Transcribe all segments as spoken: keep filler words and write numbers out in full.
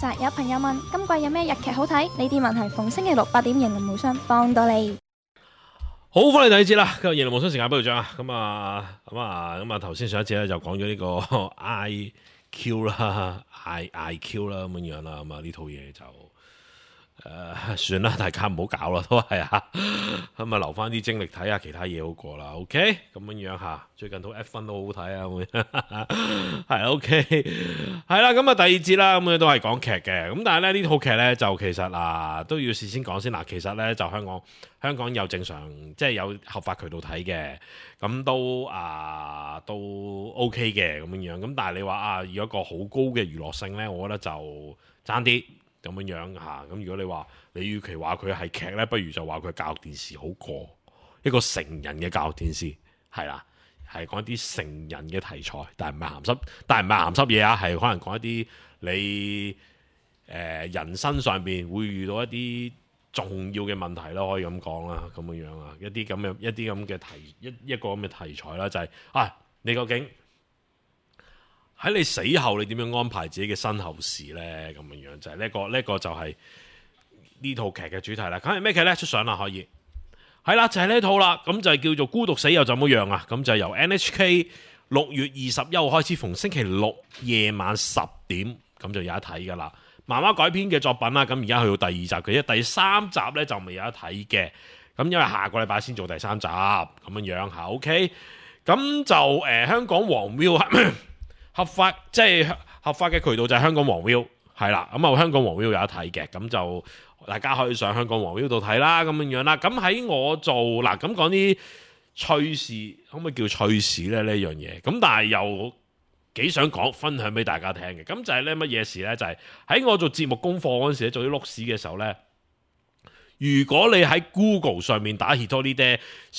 集有朋友問今季有咩日劇好睇？呢啲問題逢星期六八點盈利無雙幫到你。 好，翻嚟第二節啦，今日盈利無雙時間俾佢張啊，咁啊，咁啊，咁啊，頭先上一節咧就講咗呢個 I Q 啦，I I Q 啦咁樣樣啦，咁啊呢套嘢就。誒、呃，算啦，大家唔好搞啦，都係啊，咁啊留翻啲精力睇下其他嘢好過啦。OK，咁樣樣吓，最近套 F 一都好好睇啊，會係 OK，係啦，咁啊第二節啦，咁樣都係講劇嘅，咁但係咧呢套劇咧就其實啊都要事先講先嗱，其實咧就香港香港有正常即係有合法渠道睇嘅，咁都啊都 OK 嘅咁樣樣，咁但係你話啊有一個好高嘅娛樂性咧，我覺得就爭啲。咁樣樣嚇，咁如果你話你與其話佢係劇呢，不如就話佢係教育電視好過一個成人嘅教育電視，係啦，係講一啲成人嘅題材，但係唔係鹹濕，但係唔係鹹濕嘢啊，係可能講一啲你誒、呃、人生上邊會遇到一啲重要嘅問題咯，可以咁講啦，咁樣樣啊，一啲咁嘅一啲咁嘅題一一個咁嘅題材啦，就係、是、啊，你究竟喺你死後，你點樣安排自己嘅身後事呢？咁樣樣就係呢一個呢一個就係呢套劇嘅主題啦。咁係咩劇呢？出相啦，可以係啦，就係呢套啦。咁就係叫做《孤獨死又怎麼樣》啊。咁就係由 N H K 六月二十一號開始，逢星期六夜晚十點咁就有得睇噶啦。漫畫改編嘅作品啦，咁而家去到第二集嘅，第三集呢就未有得睇嘅。咁因為下個禮拜先做第三集咁樣樣吓。OK，咁就誒、呃、香港黃標。合法即係合法嘅渠道就係香港黃 Viu 係啦，咁啊香港黃 Viu 有得睇嘅，咁就大家可以上香港黃 Viu 度睇啦，咁樣樣啦。咁喺我做嗱，咁講啲趣事，可唔可以叫趣事咧呢樣嘢？咁但係又幾想講分享俾大家聽嘅。咁就係咧乜嘢事咧？就係、是、喺我做節目功課嗰陣時，做啲碌屎嘅時候咧，如果你喺 Google 上面打 Hitoride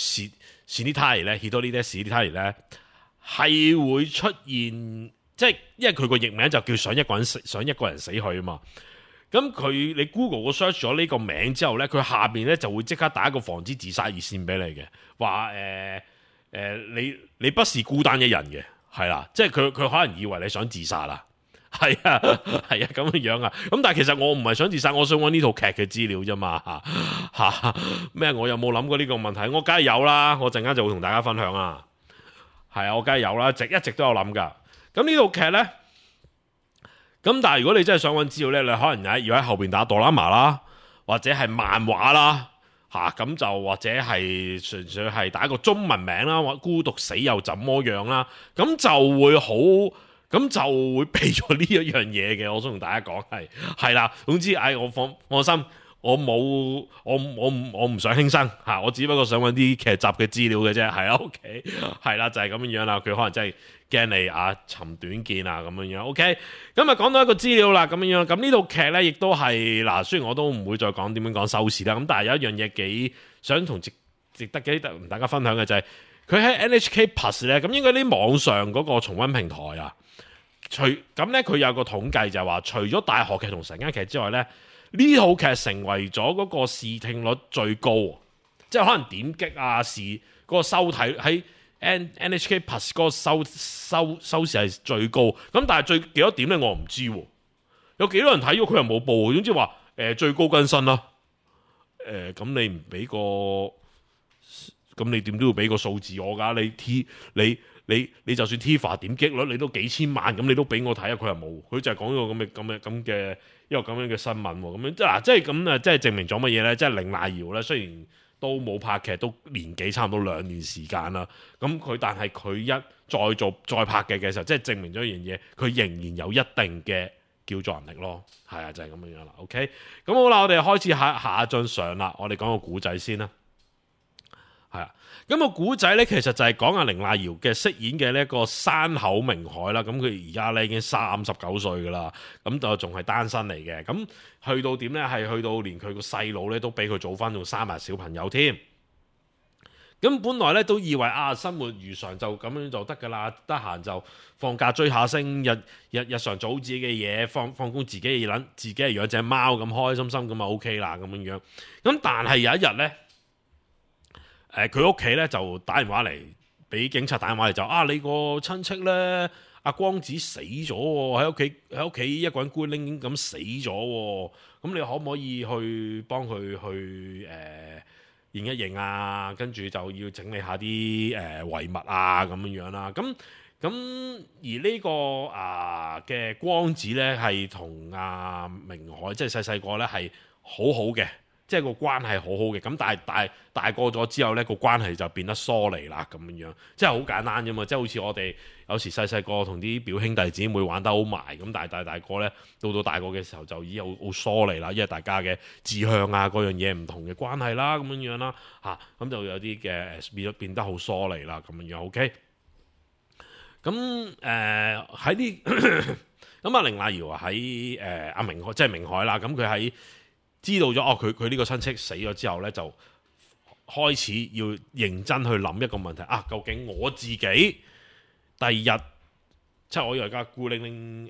Shinitai 咧 Hitoride Shinitai 咧。係會出現，即係因為佢個譯名就叫想一個人死，想一個人死去啊嘛。咁佢你 Google 個 search 咗呢個名之後呢，佢下邊呢就會即刻打一個防止自殺熱線俾你嘅，話誒誒你你不是孤單一人嘅，係啦，即係佢佢可能以為你想自殺啦，係啊係啊咁嘅樣啊。咁但係其實我唔係想自殺，我想揾呢套劇嘅資料啫嘛嚇嚇咩？我有冇諗過呢個問題？我梗係有啦，我陣間就會同大家分享啊。係啊，我梗係有啦，直一直都有諗噶。咁呢套劇呢，咁但係如果你真係想揾資料呢，你可能要喺後邊打哆啦 A 啦，或者係漫畫啦，吓咁就或者係純粹係打一個中文名啦，或孤獨死又怎麼樣啦，咁就會好，咁就會避咗呢一樣嘢嘅。我想同大家講係係啦，總之，唉，我放放心。我冇，我我唔我唔想輕生嚇，我只不過想揾啲劇集嘅資料嘅啫，係啊 OK，係啦，就係咁樣樣啦。佢可能真係驚你啊尋短見啊咁樣樣 OK。咁啊講到一個資料啦，咁樣樣咁呢套劇呢，亦都係嗱，雖然我都唔會再講點樣講收視啦，咁但係有一樣嘢幾想同值值得幾同大家分享嘅就係佢喺 N H K Plus 咧，咁應該啲網上嗰個重溫平台啊，除咁呢，佢有個統計就係話，除咗大學劇同晨間劇之外呢。呢套劇成為咗嗰個視聽率最高，即係可能點擊啊視嗰個收睇喺 N H K Plus 嗰個收收收視係最高。咁但係最幾多點咧？我唔知喎。有幾多人睇咗佢又冇報，總之話誒、呃、最高更新啦。誒、呃、咁你唔俾個，咁你點都要俾個數字我㗎？你 T 你你你就算 T V R 點擊率你都幾千萬，咁你都俾我睇啊？佢又冇，佢就係講咗個咁嘅咁嘅咁嘅。一個咁樣嘅新聞喎，咁樣即係嗱，即係咁啊，即係證明咗乜嘢咧？即係凌娜瑤咧，雖然都冇拍劇，都年紀差唔多兩年時間啦。咁佢但係佢一再做再拍劇嘅時候，即係證明咗一樣嘢，佢仍然有一定嘅叫作能力咯。係啊，就係咁樣樣啦。OK，咁好啦，我哋開始下下一張相啦。我哋講個古仔先啦。係啊，咁個古仔咧，其實就係講阿凌娜瑤嘅飾演嘅呢一個山口明海啦。咁佢而家咧已經三十九歲噶啦，咁就仲係單身嚟嘅。咁去到點咧？係去到連佢個細佬咧都俾佢早翻，仲生埋小朋友添。咁本來咧都以為啊，生活如常就咁樣就得噶啦，得閒就放假追下星，日日日常做自己嘅嘢，放放工自己嘅撚，自己係養隻貓咁開開心心咁啊 OK 啦咁樣樣。咁但係有一日咧。誒佢屋企咧就打電話嚟，俾警察打電話嚟就啊，你個親戚咧阿光子死咗喎，喺屋企喺屋企一個人孤零零咁死咗喎，咁你可唔可以去幫佢去誒、呃、認一認啊？跟住就要整理下啲誒、呃、遺物啊咁樣樣啦。咁咁而呢、這個啊嘅光子咧係同阿明海即係細細個咧係好好嘅。即係個關係好好嘅，咁但係大大個咗之後呢，個關係就變得疏離啦咁樣樣，即係好簡單啫嘛，即係好似我哋有時細細個同啲表兄弟姊妹玩得好埋，咁但係大大個呢，到到大個嘅時候就已經好好疏離啦，因為大家嘅志向啊嗰樣嘢唔同嘅關係啦咁樣樣啦嚇，咁就有啲嘅變變得好疏離啦咁樣樣 OK。咁誒喺啲咁阿凌麗瑤喺誒阿明海即係明海啦，咁佢喺知道咗哦，佢佢呢個親戚死咗之後呢，就開始要認真去諗一個問題啊！究竟我自己第二日即係我而家孤零零誒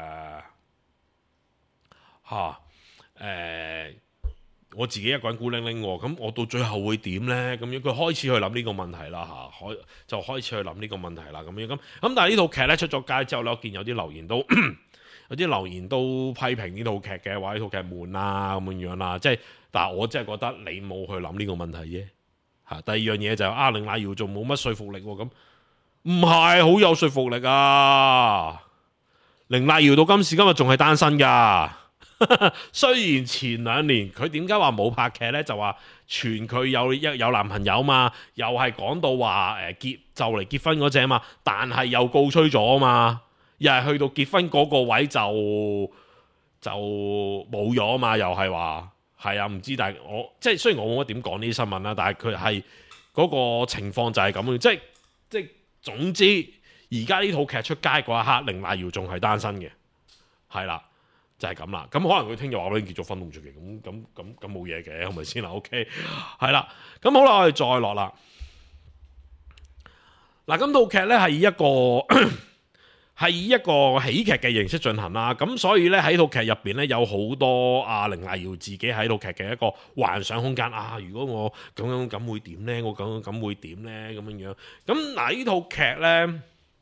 嚇誒，我自己一個人孤零零喎，咁我到最後會點呢？咁樣佢開始去諗呢個問題啦嚇，開就開始去諗呢個問題啦咁樣咁咁，但係呢套劇呢，出咗街之後呢，我見有啲留言都。有啲留言都批評呢套劇嘅，話呢套劇悶啊咁樣樣啦，即係，但係我真係覺得你冇去諗呢個問題啫。嚇，第二樣嘢就係、是、啊，凌麗瑤仲冇乜說服力喎，咁唔係好有說服力啊。凌麗瑤到今時今日仲係單身㗎。雖然前兩年佢點解話冇拍劇呢？就話傳佢有一有男朋友嘛，又係講到話誒結就嚟結婚嗰隻嘛，但係又告吹咗啊嘛。又係去到結婚嗰個位就就冇咗嘛，又係話係啊，唔知，但係我即係雖然我冇乜點講呢啲新聞啦，但係佢係嗰個情況就係咁樣，即係即係總之而家呢套劇出街嗰一刻，凌麗瑤仲係單身嘅，係啦，就係咁啦。咁可能佢聽日話俾你結咗婚都唔出奇，咁咁咁咁冇嘢嘅，係咪先啦 ？OK， 係啦，咁好啦，我哋再落啦。嗱，咁套劇咧係一個。係以一個喜劇嘅形式進行啦，咁所以呢，喺套劇入邊呢，有好多阿凌麗瑤自己喺套劇嘅一個幻想空間啊！如果我咁樣咁會點呢？我咁樣咁會點呢？咁樣樣咁嗱，呢套劇呢，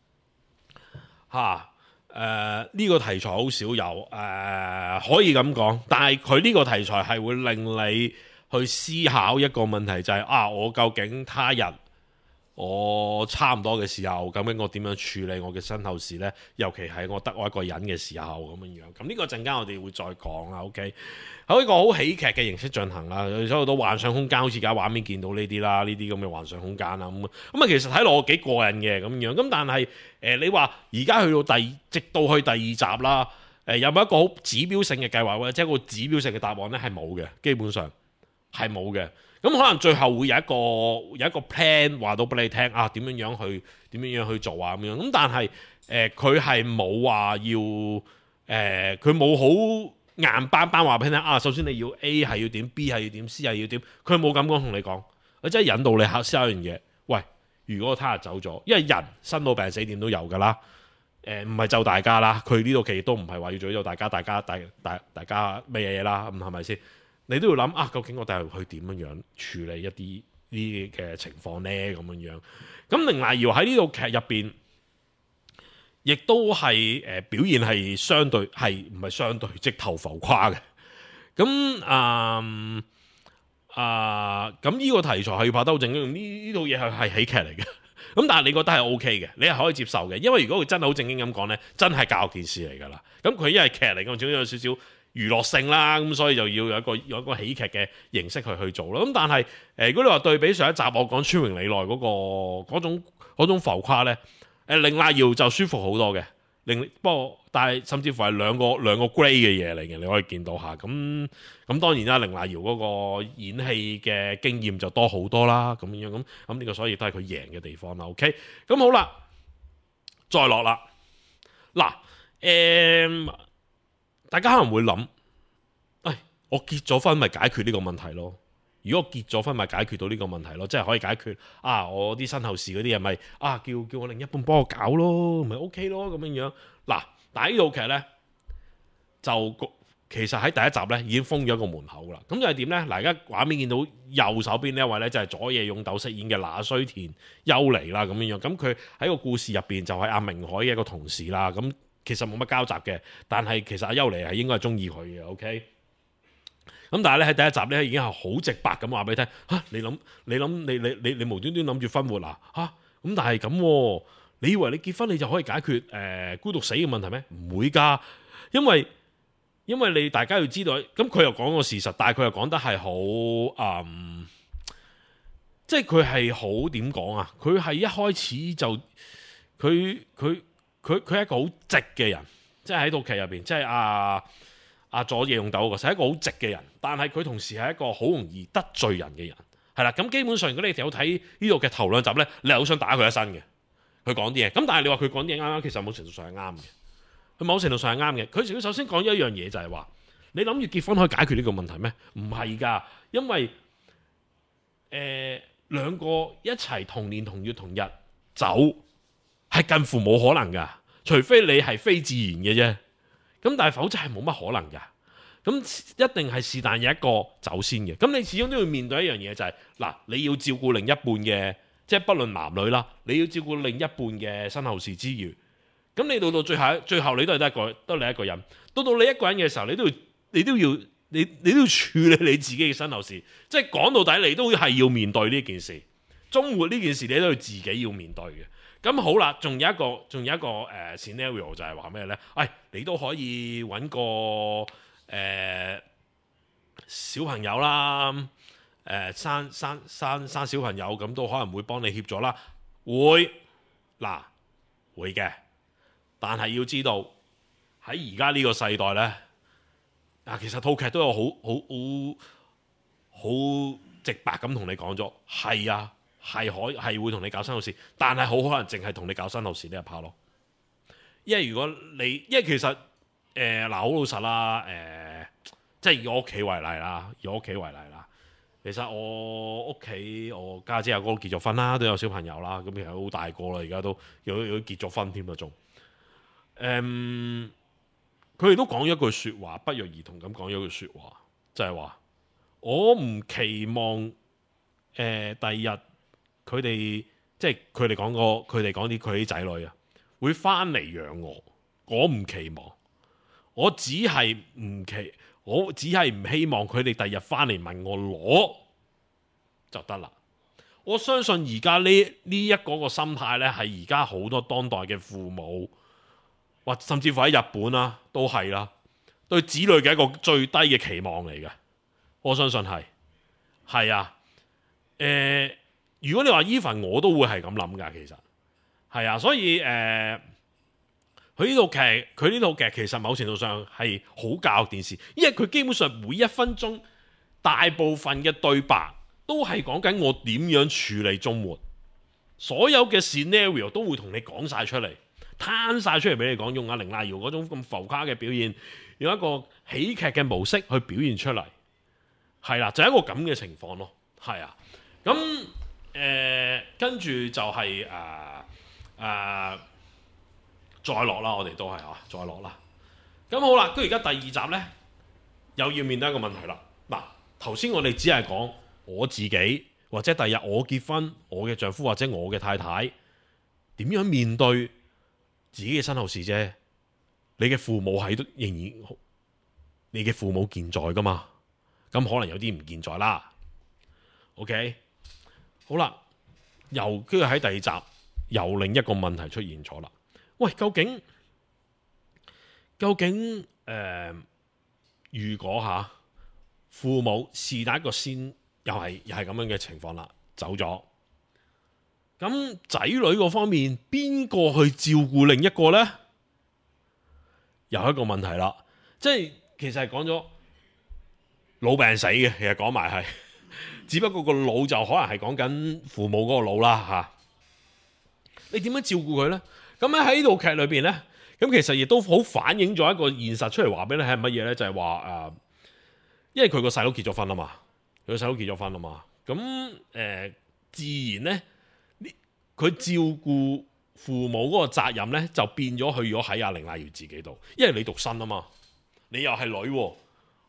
嚇誒呢個題材好少有誒、呃，可以咁講，但係佢呢個題材係會令你去思考一個問題，就係、是、啊，我究竟他日我差唔多嘅時候，究竟我點樣處理我嘅身後事呢？尤其係我得我一個人嘅時候咁樣樣。咁呢個陣間我哋會再講啦。OK，喺一個好喜劇嘅形式進行啦，有好多幻想空間，好似而家畫面見到呢啲啦，呢啲咁嘅幻想空間啦。咁咁啊，其實睇落幾過癮嘅咁樣。咁但係誒、呃，你話而家去到第直到去第二集啦，誒、呃、有冇一個好指標性嘅計劃或者一個指標性嘅答案呢？係冇嘅，基本上係冇嘅。咁可能最後會有一個有一個 plan 話到俾你聽啊，點樣樣去點樣樣去做啊咁樣。咁但係誒佢係冇話要誒，佢冇好硬邦邦話俾你聽啊。首先你要 A 係要點 ，B 係要點，C 係要點。佢冇咁講同你講，佢真係引導你考思考一樣嘢。喂，如果他日走咗，因為人生老病死點都有㗎啦。誒唔係就大家啦，佢呢度其實都唔係話要詛咒大家，大家大大大家咩嘢啦，咁係咪先？你都要諗啊，究竟我第日去點樣樣處理一啲呢啲嘅情況呢？咁樣樣，咁凌麗瑤喺呢套劇入邊，亦都係誒、呃、表現係相對係唔係相對直頭浮誇嘅。咁啊啊，咁呢個題材係要拍得好正經，呢呢套嘢係係喜劇嚟嘅。咁但係你覺得係 O K 嘅，你係可以接受嘅，因為如果佢真係好正經咁講呢，真係教育件事嚟㗎啦。咁佢因為劇嚟講，總有少少娛樂性啦，咁所以就要有一個有一個喜劇嘅形式去去做啦。咁但係誒、呃，如果你話對比上一集我講川榮李奈嗰個嗰種嗰種浮誇咧，誒凌麗瑤就舒服好多嘅。另不過但係甚至乎係兩個兩個 grade 嘅嘢嚟嘅，你可以見到下。咁咁當然啦，凌麗瑤嗰個演戲嘅經驗就多好多啦。咁樣咁咁呢個所以都係佢贏嘅地方啦。OK， 咁好啦，再落啦。嗱，誒、嗯。大家可能會諗，誒，我結咗婚咪解決呢個問題咯？如果我結咗婚咪解決到呢個問題咯，即係可以解決啊！我啲身後事嗰啲嘢咪啊，叫叫我另一半幫我搞咯，咪 OK 咯咁樣樣。嗱，但係呢套劇呢，就其實喺第一集咧已經封咗一個門口噶啦。咁就係點咧？嗱，而家畫面見到右手邊呢一位咧就係佐野勇斗飾演嘅那須田優彌啦，咁樣樣。咁佢喺個故事入邊就係阿明海嘅一個同事啦。咁其實冇乜交集嘅，但係其實阿優彌係應該係中意佢嘅。OK。咁但係咧喺第一集咧已經係好直白咁話俾你聽嚇，你諗你諗你你你你無端端諗住分活啊嚇？咁但係咁，你以為你結婚你就可以解決誒、呃、孤獨死嘅問題咩？唔會㗎，因為因為你大家要知道，咁佢又講個事實，但係佢又講得係好誒，即係佢係好點講啊？佢係一開始就佢佢佢佢係一個好直嘅人，即係喺套劇入邊，即係阿阿佐野勇斗嗰個係一個好直嘅人，但係佢同時係一個好容易得罪人嘅人，係啦。咁基本上如果你有睇呢度嘅頭兩集咧，你係好想打佢一身嘅。佢講啲嘢，咁但係你話佢講啲嘢啱啱，其實某程度上係啱嘅。佢某程度上係啱嘅。佢首先講咗一樣嘢就係話，你諗住結婚可以解決呢個問題咩？唔係㗎，因為誒兩、呃、個一齊同年同月同日走係近乎冇可能㗎，除非你係非自然嘅啫。咁但係否則係冇乜可能㗎。咁一定係是但有一個走先嘅。咁你始終都要面對一樣嘢就係、是、嗱，你要照顧另一半嘅。即係不論男女啦，你要照顧另一半嘅身後事之餘，咁你到到最後，最後你都係得一個，得你一個人。到到你一個人嘅時候，你都要，你都要，你你都要處理你自己嘅身後事。即係講到底，你都係要面對呢件事。終末呢件事，你都要自己要面對嘅。咁好啦，仲有一個，仲有一個誒、呃、scenario 就係話咩咧？誒、哎，你都可以揾個誒、呃、小朋友啦。誒、呃、生生生生小朋友咁都可能會幫你協助啦，會嗱會嘅，但係要知道喺而家呢個世代呢，啊其實套劇都有好好好好直白咁同你講咗，係啊係可係會同你搞身後事，但係好可能淨係同你搞身後事呢一 part 咯，因為如果你因為其實誒嗱好老實啦，誒、呃、即係以我屋企為例啦，以我屋企為例啦。其實我屋企我家姐阿哥都結咗婚啦，都有小朋友啦，咁其實好大個啦，而家都有有結咗婚添啊，仲誒，佢哋都講咗一句説話，不約而同咁講咗句説話，就係、是、話我唔期望誒、呃、第二日佢哋即係佢哋講個佢哋講啲佢啲仔女啊，會翻嚟養我，我唔期望，我只係唔期。我只係唔希望佢哋第日翻嚟問我攞就得啦。我相信而家呢呢一個個心態呢，係而家好多當代嘅父母，或甚至乎喺日本啦，都係啦，對子女嘅一個最低嘅期望嚟嘅。我相信係係啊。誒、呃，如果你話 even 我都會係咁諗㗎，其實係啊。所以誒。呃佢呢套劇，佢呢套劇其實某程度上係好教育電視，因為佢基本上每一分鐘大部分嘅對白都係講緊我點樣處理終末，所有嘅 scenario 都會同你講晒出嚟，攤晒出嚟俾你講，用阿綾瀨遙嗰種咁浮誇嘅表現，用一個喜劇嘅模式去表現出嚟，係啦，就係、是、一個咁嘅情況咯，係啊，咁誒跟住就係誒誒。呃呃再落啦，我哋都係啊，再落啦。咁好啦，跟住而家第二集呢，又要面對一個問題啦。嗱，頭先我哋只係講我自己，或者第日我結婚，我嘅丈夫或者我嘅太太點樣面對自己嘅身後事啫。你嘅父母喺都仍然，你嘅父母健在噶嘛？咁可能有啲唔健在啦。OK，好啦，又跟住喺第二集，又另一個問題出現咗啦。喂，究竟究竟誒、呃，如果吓父母是但一個先，又係又係咁樣嘅情況啦，走咗，咁仔女嗰方面邊個去照顧另一個呢？又一個問題啦，即係其實係講咗老病死嘅，其實講埋係，只不過個老就可能係講緊父母嗰個老啦吓、啊，你點樣照顧佢呢？咁喺呢套劇裏邊呢，咁其實亦都好反映咗一個現實出嚟，話俾你係乜嘢呢？就係話誒，因為佢個細佬結咗婚啦嘛，佢個細佬結咗婚啦嘛，咁誒、呃、自然呢，佢照顧父母嗰個責任呢，就變咗去咗喺阿綾瀨遙自己度，因為你獨身啊嘛，你又係女，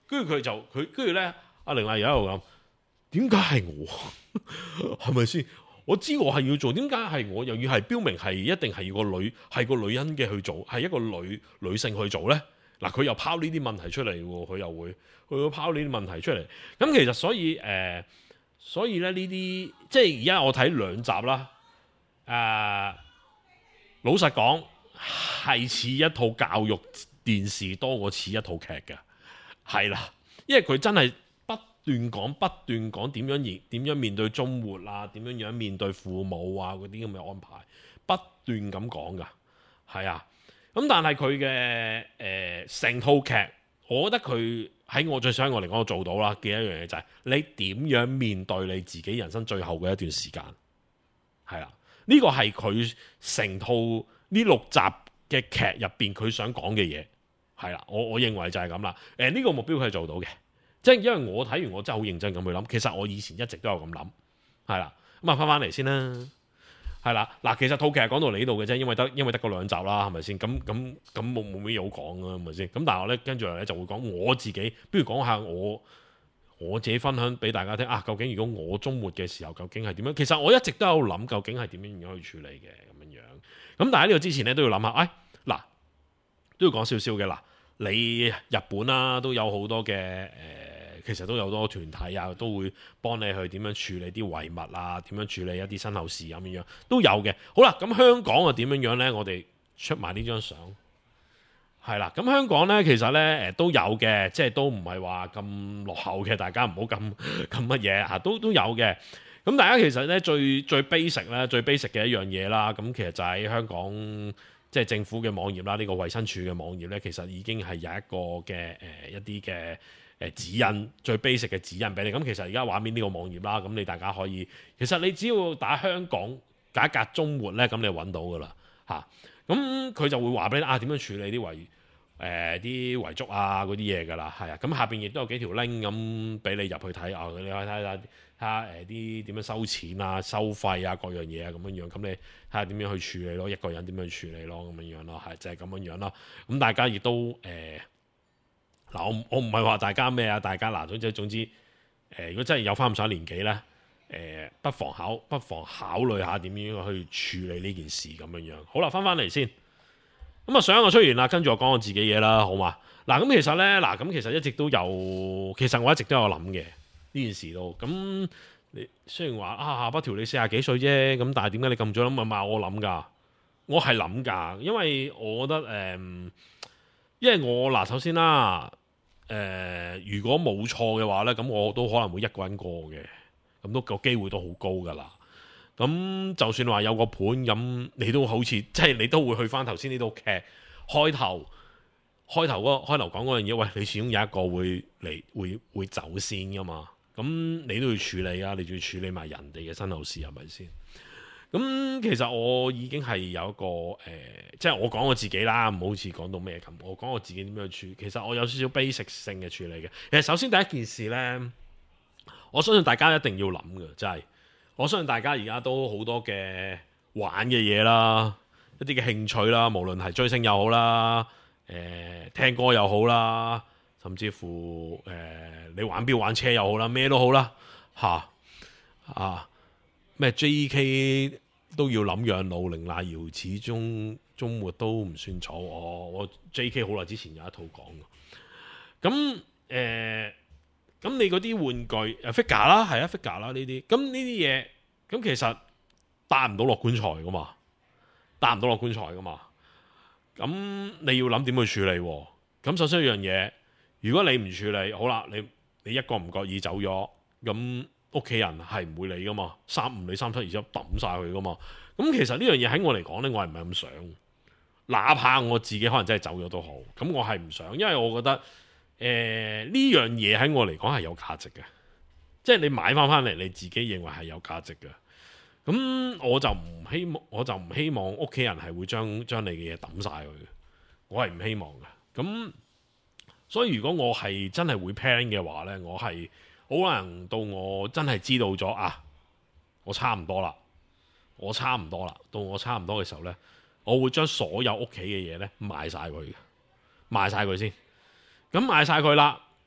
跟住佢就佢跟住咧，阿凌麗又喺度諗，點解係我？係咪先？我知我係要做，點解係我又要係標明係一定係要個女係個女人嘅去做，係一個女女性去做咧？嗱，佢又拋呢啲問題出嚟喎，佢又會佢會拋呢啲問題出嚟。咁其實所以誒、呃，所以咧呢啲即係而家我睇兩集啦。誒、呃，老實講係似一套教育電視多過似一套劇嘅，係啦，因為佢真係不斷講不斷講點樣點樣面對終末啊，點樣樣面對父母啊嗰啲咁嘅安排，不斷咁講噶，係啊。咁但係佢嘅誒成套劇，我覺得佢喺我最想我嚟講，我做到啦嘅一樣嘢就係、是、你點樣面對你自己人生最後嘅一段時間，係啦。呢個係佢成套呢六集嘅劇入邊佢想講嘅嘢，係啦，我我認為就係咁啦。誒、呃、呢、呢個目標佢係做到嘅，即係因為我睇完我真係好認真咁去諗，其實我以前一直都有咁諗，係啦。咁啊翻翻嚟先啦，係啦。嗱，其實套劇係講到呢度嘅啫，因為得因為得嗰兩集啦，係咪先？咁咁咁冇冇咩嘢好講啊，係咪先？咁但係我咧跟住嚟咧就會講我自己，不如講下我。我自己分享俾大家聽啊！究竟如果我終末嘅時候，究竟係點樣？其實我一直都有諗，究竟係點樣樣去處理嘅咁樣樣。咁但係喺呢個之前咧，都要諗下，哎嗱，都要講少少嘅嗱。你日本啦、啊，都有好多嘅誒、呃，其實都有好多團體啊，都會幫你去點樣處理啲遺物啊，點樣處理一啲身後事咁樣樣都有嘅。好啦，咁香港啊點樣樣咧？我哋出埋呢張相。係啦，咁香港咧，其實咧誒都有嘅，即係都唔係話咁落後嘅，大家唔好咁咁乜嘢嚇，都都有嘅。咁大家其實咧最最 basic 咧，最 basic 嘅一樣嘢啦，咁其實就喺香港即係政府嘅網頁啦，呢、呢個衛生署嘅網頁咧，其實已經係有一個嘅誒、呃、一啲嘅誒指引，最 basic 嘅指引俾你。咁其實而家畫面呢個網頁啦，咁你大家可以，其實你只要打香港隔一隔終末咧，咁你揾到噶啦嚇。咁佢就會話俾你啊點樣處理啲遺誒啲遺囑啊嗰啲嘢㗎啦，係啊，咁下邊亦都有幾條 link 咁俾你入去睇啊，你可以睇下睇下誒啲點樣收錢啊、收費啊各樣嘢啊咁樣樣，咁你睇下點樣去處理咯，一個人點樣處理咯咁樣樣咯，係就係、是、咁樣樣咯。咁大家亦都誒嗱、呃，我我唔係話大家咩啊，大家嗱總之總之誒、呃，如果真係有翻咁上下年紀咧，誒、呃、不妨考不妨考慮下點樣去處理呢件事咁樣樣。好啦，翻翻嚟先。咁啊，相我出完啦，跟住我講我自己嘢啦，好嘛？嗱，咁其實咧，嗱，咁其實一直都有，其實我一直都有諗嘅呢件事都。咁你雖然話啊，下巴條你四十幾歲啫，咁但係點解你咁早諗？唔係我諗㗎，我係諗㗎，因為我覺得誒、嗯，因為我嗱，首先啦，誒、呃，如果冇錯嘅話咧，咁我都可能會一個人過嘅，咁都個機會都好高㗎啦。咁就算話有個盤咁，你都好似即係你都會去翻頭先呢套劇開頭開頭嗰開頭講嗰樣嘢，喂，你始終有一個會嚟會會走先噶嘛，咁你都要處理啊，你仲要處理埋人哋嘅身後事係咪先？咁其實我已經係有一個誒、呃，即係我講我自己啦，唔好似講到咩咁，我講我自己點樣處理。其實我有少少 basic 性嘅處理嘅。其實首先第一件事呢，我相信大家一定要諗嘅，就係、是。我相信大家而家都好多嘅玩嘅嘢啦，一啲嘅興趣啦，無論係追星又好啦，誒、呃、聽歌又好啦，甚至乎誒、呃、你玩錶玩車又好啦，咩都好啦嚇啊咩 J K 都要諗養老，凌麗瑤始終終末都唔算錯。我我 J K 好耐之前有一套講嘅，咁誒。呃咁你嗰啲玩具誒 figure 啦，係啊 figure 啦呢啲，咁呢啲嘢咁其實帶唔到落棺材噶嘛，帶唔到落棺材噶嘛。咁你要諗點去處理喎？咁首先一樣嘢，如果你唔處理，好啦，你你一個唔覺意走咗，咁屋企人係唔會理噶嘛，三唔理三七二十一抌晒佢噶嘛。咁其實呢樣嘢喺我嚟講咧，我係唔係咁想，哪怕我自己可能真係走咗都好，咁我係唔想，因為我覺得。誒、呃、呢樣嘢喺我嚟講係有價值嘅，即係你買翻翻嚟你自己認為係有價值嘅，咁我就唔希望，我就唔希望屋企人係會將將你嘅嘢抌晒佢，我係唔希望嘅。咁所以如果我係真係會 plan 嘅話呢，我係可能到我真係知道咗啊，我差唔多啦，我差唔多啦，到我差唔多嘅時候呢，我會將所有屋企嘅嘢呢賣晒佢嘅，賣晒佢先。咁賣晒佢啦，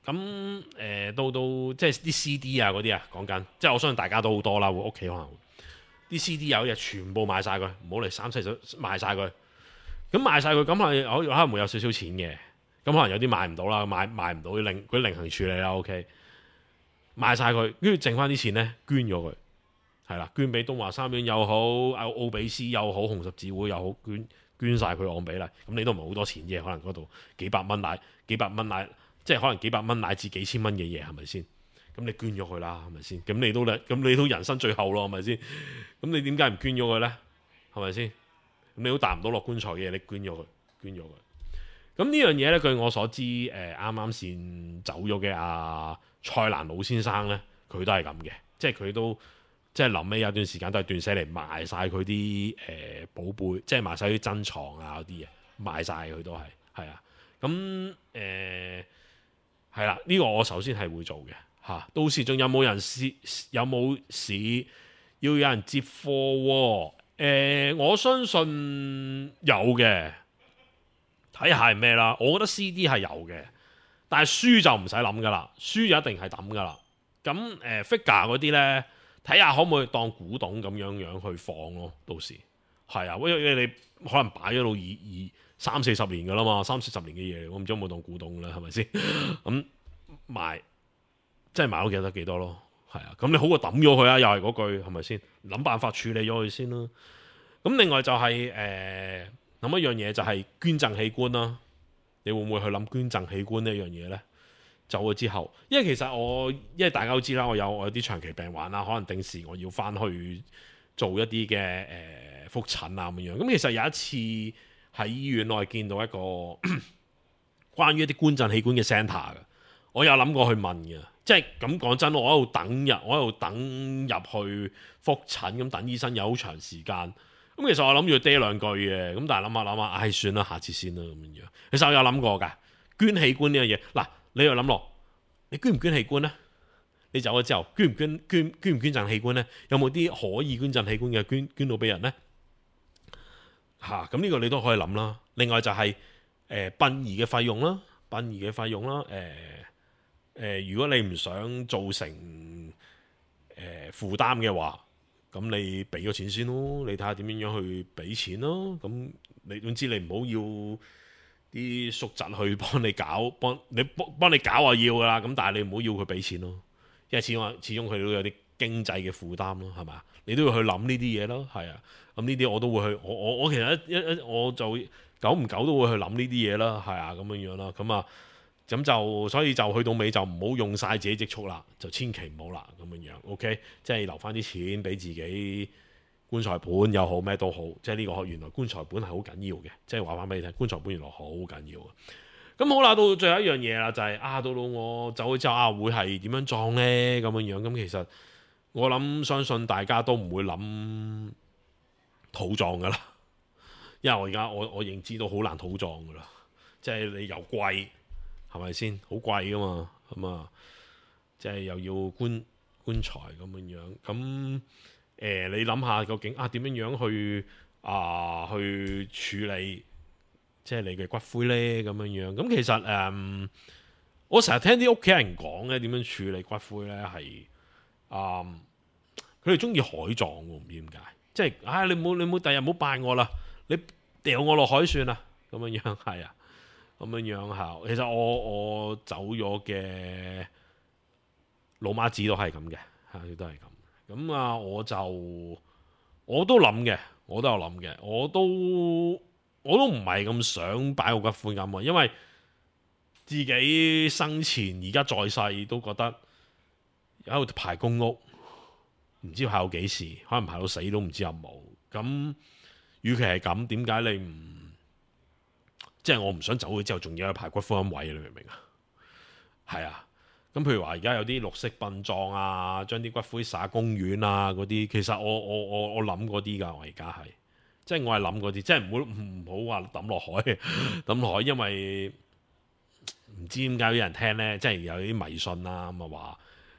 咁誒、呃、到到即係啲 C D 啊嗰啲啊，講緊，即係我相信大家都好多啦，會屋企可能啲 C D 有嘢全部賣晒佢，唔好嚟三四手賣晒佢。咁賣晒佢，咁係可能會有少少錢嘅。咁可能有啲賣唔到啦，賣賣唔到啲另嗰啲另行處理啦。OK， 賣晒佢，跟住剩翻啲錢咧，捐咗佢，係啦，捐俾東華三院又好，奧奧比斯又好，紅十字會又好，捐捐晒佢按比例。咁你都唔係好多錢啫，可能嗰度幾百蚊奶，幾百蚊奶。即係可能幾百蚊乃至幾千蚊嘅嘢係咪先？咁你捐咗佢啦，係咪先？咁你都咧，咁你都人生最後咯，係咪先？咁你點解唔捐咗佢咧？係咪先？咁你都達唔到落棺材嘅嘢，你捐咗佢，捐咗佢。咁呢樣嘢咧，據我所知，誒啱啱先走咗嘅阿蔡瀾老先生咧，佢都係咁嘅，即係佢都即係臨尾有段時間都係斷捨離賣晒佢啲誒寶貝，即係賣晒啲珍藏啊嗰啲嘢，賣晒佢都係係啊。咁誒。係啦，呢、這個我首先係會做嘅嚇、啊。到時仲有冇人試？有冇市要有人接貨喎、呃？我相信有嘅。睇下係咩啦？我覺得 C D 係有嘅，但係書就唔使諗噶啦，書就一定係抌噶啦。咁誒、呃、figure 嗰啲咧，睇下可唔可以當古董咁樣樣去放咯。到時係啊，因為你可能擺咗到二二。三四十年噶啦嘛，三四十年嘅嘢，我唔知有冇當古董啦，係咪先？咁賣，即係賣到幾多幾多咯，係啊。咁你好過抌咗佢啊，又係嗰句，係咪先？諗辦法處理咗佢先啦。咁另外就係誒諗一樣嘢，就係捐贈器官啦。你會唔會去諗捐贈器官呢一樣嘢咧？走咗之後，因為其實我因為大家都知啦，我有我有啲長期病患啦，可能定時我要翻去做一啲嘅誒覆診啊咁樣。咁其實有一次。喺醫院內見到一個關於一啲捐贈器官嘅 centre 嘅，我有諗過去問嘅，即係咁講真，我喺度等入，我喺度等入去覆診，咁等醫生有好長時間，咁其實我諗住嗲兩句嘅，咁但係諗下諗下，唉算啦，下次先啦咁樣。其實我有諗過㗎，捐器官呢樣嘢，嗱你又諗落，你捐唔捐器官咧？你走咗之後，捐唔捐捐捐唔捐贈器官咧？有冇啲可以捐贈器官嘅捐捐到俾人咧？嚇，咁呢個你都可以諗啦。另外就係、是、誒、呃、殯儀嘅費用啦，殯儀嘅費用啦。誒、呃、誒、呃，如果你唔想造成誒、呃、負擔嘅話，咁你俾咗錢先咯。你睇下點樣樣去俾錢咯。咁你總之你唔好要啲叔侄去幫你搞，幫你幫幫你搞啊要噶啦。咁但係你唔好要佢俾錢咯，因為始終始終佢都有啲經濟嘅負擔咯，係嘛？你都要去諗呢啲嘢咯，係啊。咁呢啲我都會去，我我我其實一一我就久唔久都會去諗呢啲嘢啦，係啊咁樣樣啦，咁啊咁就所以就去到尾就唔好用晒自己積蓄啦，就千祈唔好啦咁樣樣 ，OK， 即係留翻啲錢俾自己棺材本又好咩都好，即係呢個原來棺材本係好緊要嘅，即係話翻俾你聽，棺材本原來好緊要嘅。咁好啦，到最後一樣嘢啦，就係、是、啊到到我走咗之後啊，會係點樣葬呢？咁樣樣，咁其實我諗相信大家都唔會諗土葬噶啦，因為我而家我我認知到好難土葬噶啦，即係你又貴，係咪先？好貴噶嘛，咁啊，即係又要棺棺材咁樣樣，咁誒、呃、你諗下究竟啊點樣樣去啊去處理，即係你嘅骨灰咧咁樣樣，咁其實誒、嗯，我成日聽啲屋企人講咧點樣處理骨灰咧係啊，佢哋中意海葬喎，唔知點解。即係，唉、哎！你冇你冇第日唔好拜我啦，你掉我落海算啦，咁樣樣係啊，咁樣樣嚇。其實我我走咗嘅老媽子都係咁嘅，嚇都係咁。咁啊，我就我都諗嘅，我都有諗嘅，我都我都唔係咁想擺個骨灰咁啊，因為自己生前而家在世都覺得喺度排公屋。唔知排到幾時，可能排到死都唔知有冇。咁，與其係咁，點解你唔即係我唔想走咗之後，仲要去排骨灰位？你明唔明啊？係啊。咁譬如話，而家有啲綠色殯葬啊，將啲骨灰撒公園啊嗰啲，其實我我我我諗嗰啲㗎。我而家係即係我係諗嗰啲，即係唔好唔好話抌落海抌落海，因為唔知點解有人聽咧，即係有啲迷信啦咁啊話。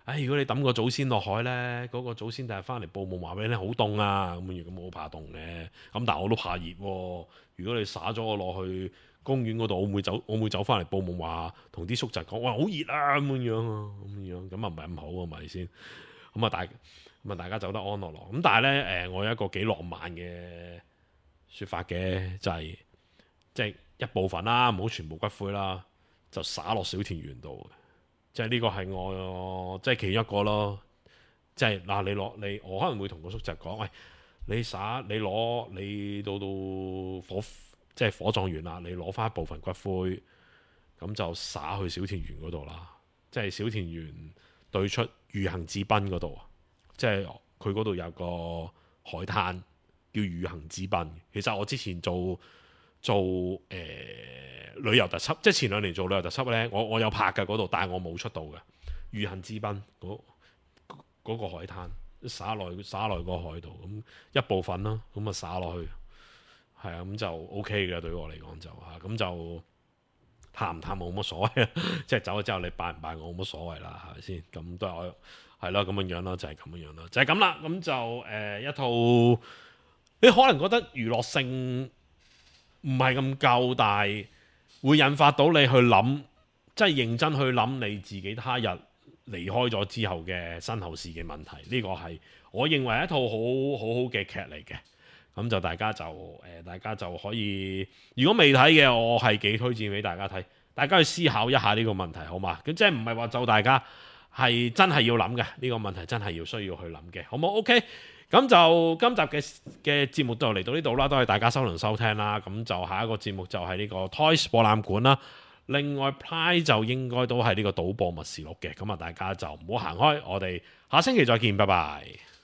唉，如果你抌個祖先落海呢，嗰、嗰個祖先第日翻嚟報夢話俾你聽好凍啊，咁樣咁我好怕凍嘅。咁但係我都怕熱喎。如果你灑咗我落去公園嗰度，我會走，我會走翻嚟報夢話，同啲叔侄講，哇好熱啊咁樣啊，咁樣咁啊唔係咁好啊，咪先。咁啊大咁啊大家走得安樂樂。咁但係呢，誒，我有一個幾浪漫嘅説法嘅，就係即係一部分啦，唔好全部骨灰啦，就灑落小田園度。即係呢個係我即係其中一個咯。即係嗱，你攞你我可能會同個叔侄講，喂，你灑你攞你到到火即係火葬完啦，你攞翻一部分骨灰，咁就灑去小田園嗰度啦。即係小田園對出御行之濱嗰度啊，即係佢嗰度有個海灘叫御行之濱。其實我之前做做誒、呃、旅遊特輯，即係前兩年做旅遊特輯呢，我我有拍嘅嗰度，但係我冇出到嘅御行之濱嗰嗰個海灘，灑落灑落個海度，咁一部分啦，咁啊灑落去，係啊，咁就 O K 嘅，對我嚟講就嚇，咁就探唔探冇乜所謂啊，即係走咗之後你拜唔拜我冇乜所謂啦，係咪先？咁都係我係咯，咁樣樣咯，就係咁樣樣咯，就係咁啦。咁就誒、呃、一套你可能覺得娛樂性唔係咁夠，但係會引發到你去諗，即係認真去諗你自己他日離開咗之後嘅身後事嘅問題。呢、這個係我認為一套好好好嘅劇嚟嘅。咁就大家就誒、呃，大家就可以，如果未睇嘅，我係幾推薦俾大家睇。大家去思考一下呢個問題，好嘛？咁即係唔係話就大家係真係要諗嘅呢個問題，真係要需要去諗嘅，好冇 ？OK。咁就今集嘅嘅節目就嚟到呢度啦，多謝大家收聽收聽啦。咁就下一個節目就係呢個 Toys 博覽館啦。另外 Play 就應該都係呢個賭博默示錄嘅。咁啊，大家就唔好行開，我哋下星期再見，拜拜。